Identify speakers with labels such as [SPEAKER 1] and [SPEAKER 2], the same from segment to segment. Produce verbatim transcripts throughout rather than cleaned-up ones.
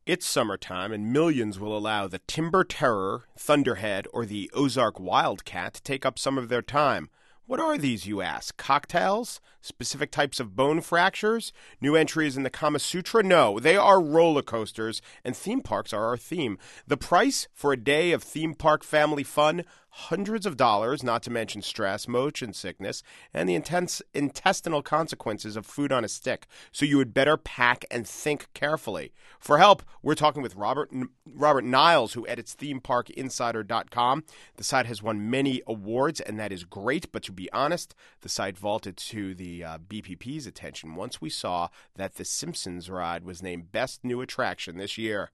[SPEAKER 1] It's summertime, and millions will allow the Timber Terror, Thunderhead, or the Ozark Wildcat to take up some of their time. What are these, you ask? Cocktails? Specific types of bone fractures? New entries in the Kama Sutra? No, they are roller coasters, and theme parks are our theme. The price for a day of theme park family fun? Hundreds of dollars, not to mention stress, motion sickness, and the intense intestinal consequences of food on a stick. So you would better pack and think carefully. For help, we're talking with Robert Robert Niles, who edits theme park insider dot com. The site has won many awards, and that is great. But to be honest, the site vaulted to the uh, B P P's attention once we saw that the Simpsons ride was named Best New Attraction this year.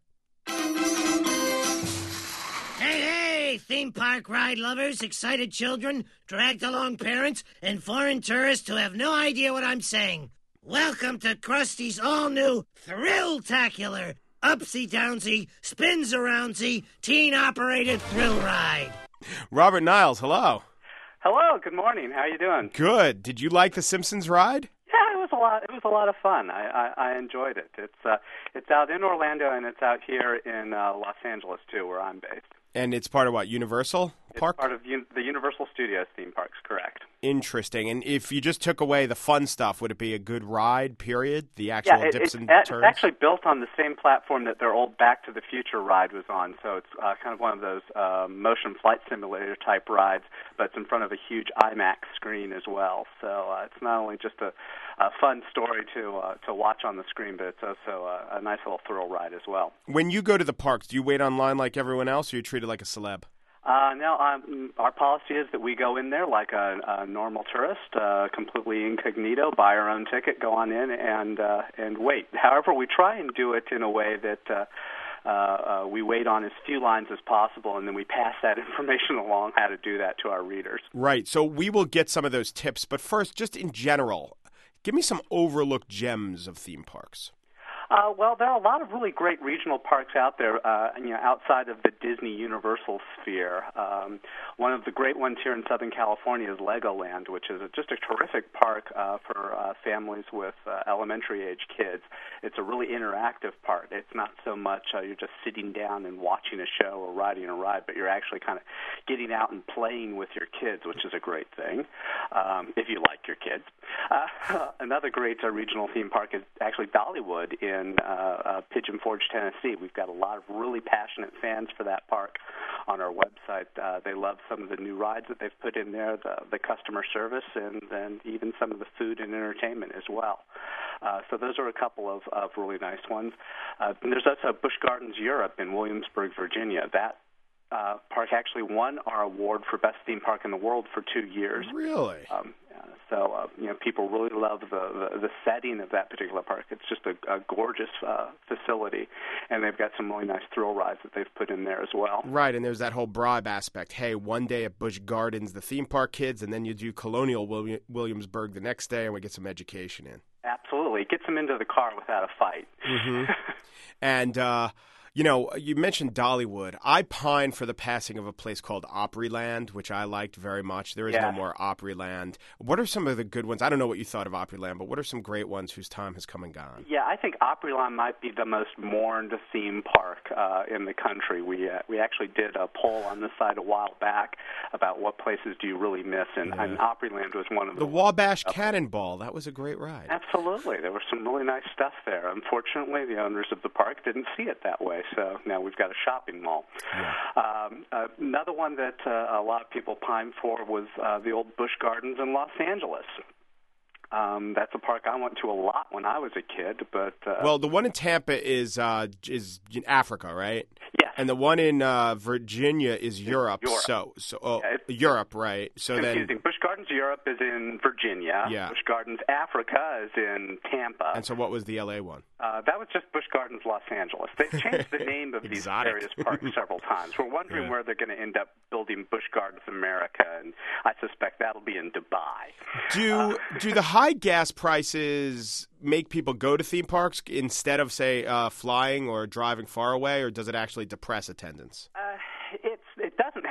[SPEAKER 2] Hey, hey, theme park ride lovers, excited children, dragged along parents, and foreign tourists who have no idea what I'm saying. Welcome to Krusty's all-new Thrill-tacular, upsy-downsy, spins-aroundsy, teen-operated thrill ride.
[SPEAKER 1] Robert Niles, hello.
[SPEAKER 3] Hello, good morning. How you doing?
[SPEAKER 1] Good. Did you like the Simpsons ride?
[SPEAKER 3] Yeah, it was a lot. It was a lot of fun. I, I, I enjoyed it. It's uh, it's out in Orlando and it's out here in uh, Los Angeles too, where I'm based.
[SPEAKER 1] And it's part of what, Universal Park?
[SPEAKER 3] It's part of un- the Universal Studios theme parks, correct.
[SPEAKER 1] Interesting. And if you just took away the fun stuff, would it be a good ride, period? The actual
[SPEAKER 3] yeah, it,
[SPEAKER 1] dips
[SPEAKER 3] it,
[SPEAKER 1] and
[SPEAKER 3] it's
[SPEAKER 1] turns?
[SPEAKER 3] actually built on the same platform that their old Back to the Future ride was on. So it's uh, kind of one of those uh, motion flight simulator type rides, but it's in front of a huge IMAX screen as well. So uh, it's not only just a, a fun story to uh, to watch on the screen, but it's also a, a nice little thrill ride as well.
[SPEAKER 1] When you go to the parks, do you wait online like everyone else, or you treat it like a celeb?
[SPEAKER 3] Uh, no, um, our policy is that we go in there like a, a normal tourist, uh, completely incognito, buy our own ticket, go on in, and uh, and wait. However, we try and do it in a way that uh, uh, uh, we wait on as few lines as possible, and then we pass that information along how to do that to our readers.
[SPEAKER 1] Right. So we will get some of those tips, but first, just in general, give me some overlooked gems of theme parks.
[SPEAKER 3] Uh, well, there are a lot of really great regional parks out there, uh, you know, outside of the Disney Universal sphere. Um, one of the great ones here in Southern California is Legoland, which is a, just a terrific park uh, for uh, families with uh, elementary-age kids. It's a really interactive park. It's not so much uh, you're just sitting down and watching a show or riding a ride, but you're actually kind of getting out and playing with your kids, which is a great thing, um, if you like your kids. Uh, another great uh, regional theme park is actually Dollywood in in uh, uh, Pigeon Forge, Tennessee. We've got a lot of really passionate fans for that park on our website. Uh, they love some of the new rides that they've put in there, the, the customer service, and, and even some of the food and entertainment as well. Uh, so those are a couple of, of really nice ones. Uh, and there's also Busch Gardens Europe in Williamsburg, Virginia. That uh, park actually won our award for Best Theme Park in the World for two years.
[SPEAKER 1] Really?
[SPEAKER 3] Um, So, uh, you know, people really love the, the, the setting of that particular park. It's just a, a gorgeous uh, facility, and they've got some really nice thrill rides that they've put in there as well.
[SPEAKER 1] Right, and there's that whole bribe aspect. Hey, one day at Busch Gardens, the theme park kids, and then you do Colonial William- Williamsburg the next day, and we get some education in.
[SPEAKER 3] Absolutely. It gets them into the car without a fight.
[SPEAKER 1] Mm-hmm. And, uh, you know, you mentioned Dollywood. I pine for the passing of a place called Opryland, which I liked very much. There is
[SPEAKER 3] yeah.
[SPEAKER 1] no more Opryland. What are some of the good ones? I don't know what you thought of Opryland, but what are some great ones whose time has come and gone?
[SPEAKER 3] Yeah, I think Opryland might be the most mourned theme park uh, in the country. We uh, we actually did a poll on this site a while back about what places do you really miss, and,
[SPEAKER 1] yeah.
[SPEAKER 3] and Opryland was one of
[SPEAKER 1] the
[SPEAKER 3] them.
[SPEAKER 1] The Wabash Cannonball, that was a great ride.
[SPEAKER 3] Absolutely. There was some really nice stuff there. Unfortunately, the owners of the park didn't see it that way. So now we've got a shopping mall.
[SPEAKER 1] Yeah.
[SPEAKER 3] Um, uh, another one that uh, a lot of people pine for was uh, the old Busch Gardens in Los Angeles. Um, that's a park I went to a lot when I was a kid. But uh,
[SPEAKER 1] well, the one in Tampa is uh, is in Africa, right?
[SPEAKER 3] Yes.
[SPEAKER 1] And the one in uh, Virginia is Europe.
[SPEAKER 3] Europe.
[SPEAKER 1] So, so oh,
[SPEAKER 3] yeah,
[SPEAKER 1] Europe, right? So
[SPEAKER 3] confusing.
[SPEAKER 1] then,
[SPEAKER 3] Busch Gardens Europe is in Virginia.
[SPEAKER 1] Yeah.
[SPEAKER 3] Busch Gardens Africa is in Tampa.
[SPEAKER 1] And so, what was the L A one?
[SPEAKER 3] Uh, that was just Busch Gardens Los Angeles. They've changed the name of these various parks several times. We're wondering
[SPEAKER 1] yeah.
[SPEAKER 3] where they're going to end up building Busch Gardens America, and I suspect that'll be in Dubai.
[SPEAKER 1] Do
[SPEAKER 3] uh,
[SPEAKER 1] do the high gas prices make people go to theme parks instead of, say, uh, flying or driving far away, or does it actually depress attendance?
[SPEAKER 3] Uh, it's, it doesn't help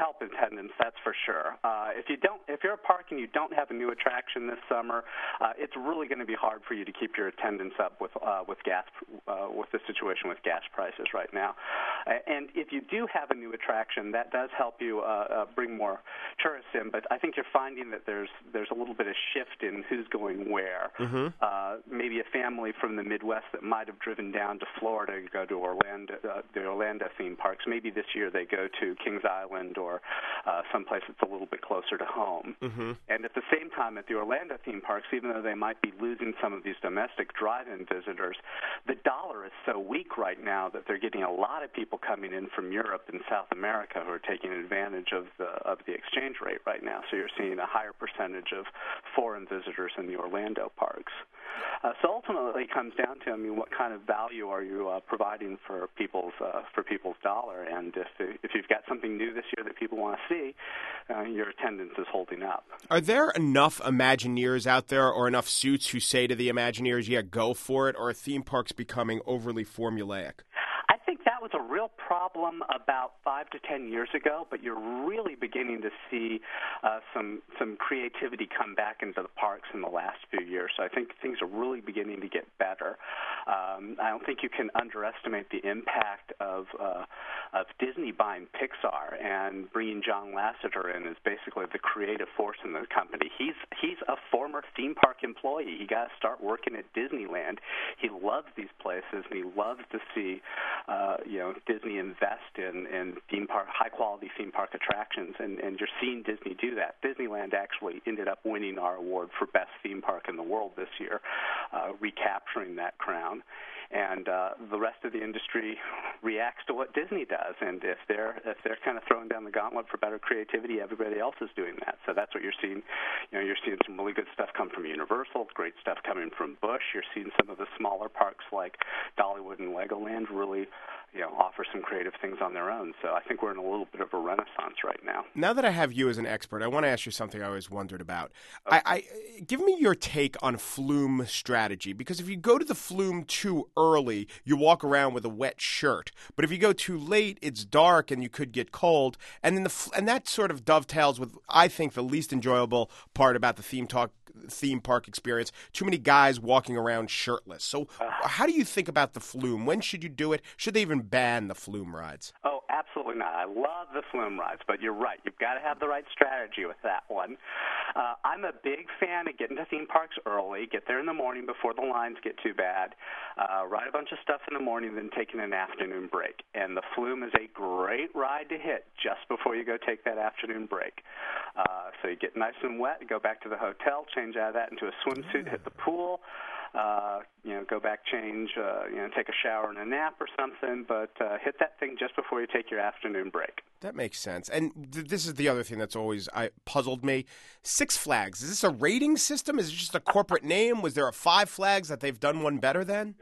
[SPEAKER 3] attendance, that's for sure. Uh, if you don't, if you're a park and you don't have a new attraction this summer, uh, it's really going to be hard for you to keep your attendance up with uh, with gas uh, with the situation with gas prices right now. Uh, and if you do have a new attraction, that does help you uh, uh, bring more tourists in. But I think you're finding that there's there's a little bit of shift in who's going where.
[SPEAKER 1] Mm-hmm.
[SPEAKER 3] Uh, maybe a family from the Midwest that might have driven down to Florida to go to Orlando, uh, the Orlando theme parks. Maybe this year they go to Kings Island or uh, someplace that's a little bit closer to home.
[SPEAKER 1] Mm-hmm.
[SPEAKER 3] And at the same time, at the Orlando theme parks, even though they might be losing some of these domestic drive-in visitors, the dollar is so weak right now that they're getting a lot of people coming in from Europe and South America who are taking advantage of the of the exchange rate right now. So you're seeing a higher percentage of foreign visitors in the Orlando parks. Uh, so ultimately, it comes down to, I mean, what kind of value are you uh, providing for people's uh, for people's dollar? And if if you've got something new this year that people want to see, uh, your attendance is holding up.
[SPEAKER 1] Are there enough Imagineers out there, or enough suits who say to the Imagineers, "Yeah, go for it"? Or are theme parks becoming overly formulaic?
[SPEAKER 3] I think that was a real problem about five to ten years ago, but you're really beginning to see uh, some some creativity come back into the parks in the last few years. So I think things are really beginning to get better. Um, I don't think you can underestimate the impact of uh, of Disney buying Pixar and bringing John Lasseter in as basically the creative force in the company. He's he's a former theme park employee. He got to start working at Disneyland. He loves these places, and he loves to see uh, you know Disney invest in, in theme park, high-quality theme park attractions, and, and you're seeing Disney do that. Disneyland actually ended up winning our award for best theme park in the world this year, uh, recapturing that crown. And uh, the rest of the industry reacts to what Disney does. And if they're if they're kind of throwing down the gauntlet for better creativity, everybody else is doing that. So that's what you're seeing. You know, you're seeing some really good stuff come from Universal, great stuff coming from Busch. You're seeing some of the smaller parks like Dollywood and Legoland really, you know, offer some creative things on their own. So I think we're in a little bit of a renaissance right now.
[SPEAKER 1] Now that I have you as an expert, I want to ask you something I always wondered about. Okay. I, I give me your take on flume strategy, because if you go to the flume too early, you walk around with a wet shirt. But if you go too late, it's dark and you could get cold. And then the and that sort of dovetails with, I think, the least enjoyable part about the theme talk theme park experience: too many guys walking around shirtless. So how do you think about the flume? When should you do it? Should they even ban the flume rides?
[SPEAKER 3] Oh, absolutely not. I love the flume rides, but you're right. You've got to have the right strategy with that one. Uh, I'm a big fan of getting to theme parks early, get there in the morning before the lines get too bad, uh, ride a bunch of stuff in the morning, then taking an afternoon break. And the flume is a great ride to hit just before you go take that afternoon break. Uh, so you get nice and wet, go back to the hotel, change out of that into a swimsuit, hit the pool, uh, you know, go back, change, uh, you know, take a shower and a nap or something, but uh, hit that thing just before you take your afternoon break.
[SPEAKER 1] That makes sense. And th- this is the other thing that's always I, puzzled me. Six Flags, is this a rating system? Is it just a corporate name? Was there a Five Flags that they've done one better than?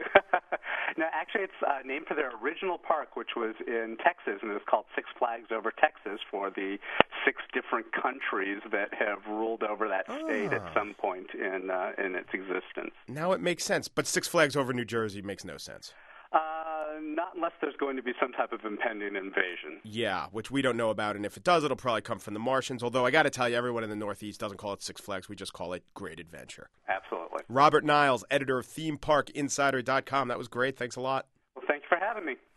[SPEAKER 3] No, actually, it's uh, named for their original park, which was in Texas, and it was called Six Flags Over Texas for the six different countries that have ruled over that state ah. at some point in uh, in its existence.
[SPEAKER 1] Now it makes sense, but Six Flags Over New Jersey makes no sense.
[SPEAKER 3] Uh, not unless there's going to be some type of impending invasion.
[SPEAKER 1] Yeah, which we don't know about, and if it does, it'll probably come from the Martians, although I got to tell you, everyone in the Northeast doesn't call it Six Flags. We just call it Great Adventure.
[SPEAKER 3] Absolutely.
[SPEAKER 1] Robert Niles, editor of theme park insider dot com. That was great. Thanks a lot.
[SPEAKER 3] Well, thanks for having me.